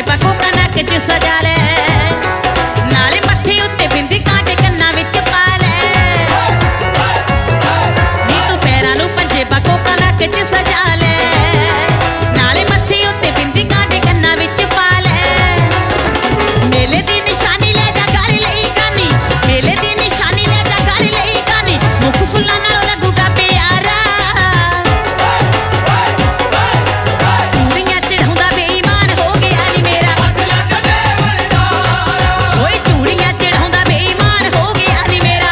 पंजेबा Coca नक च सजा ले नाले मत्थे उत्ते बिंदी कांटे कन्नां विच पा ले नी तू पैरां नूं पंजेबा कोका नक च सजा ले नाले मत्थे उत्ते बिंदी कांटे कन्नां विच पा ले मेले दी निशानी ले जा गल लई गानी मेले दी निशानी ले जा गल लई गानी मुख फुल्लां नालों लगूगा प्यारा चूड़ियां चढ़ाउंदा बेईमान हो गया नी मेरा ओए चूड़ियां चढ़ाउंदा बेईमान हो गया नी मेरा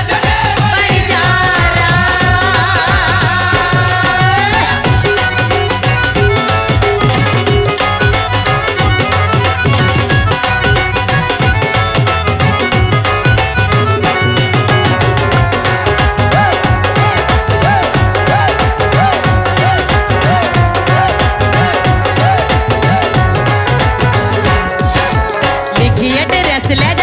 बड़जारा लिखी एड्रेस ले